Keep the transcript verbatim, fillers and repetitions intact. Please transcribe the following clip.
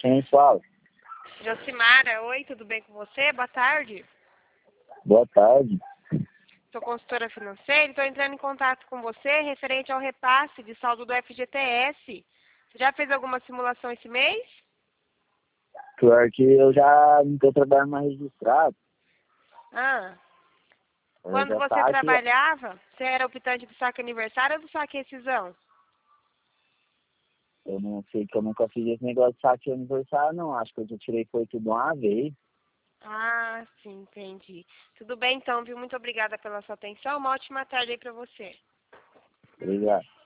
Quem fala? Josimara, oi, tudo bem com você? Boa tarde. Boa tarde. Sou consultora financeira e estou entrando em contato com você referente ao repasse de saldo do F G T S. Você já fez alguma simulação esse mês? Pior que eu já não estou trabalhando mais registrado. Ah, Eu quando já você tá aqui. trabalhava, você era optante do saque aniversário ou do saque rescisão? Eu não sei que eu nunca fiz esse negócio de saque aniversário, não. Acho que eu já tirei foi tudo uma vez. Ah, sim, entendi. Tudo bem então, viu? Muito obrigada pela sua atenção. Uma ótima tarde aí para você. Obrigado.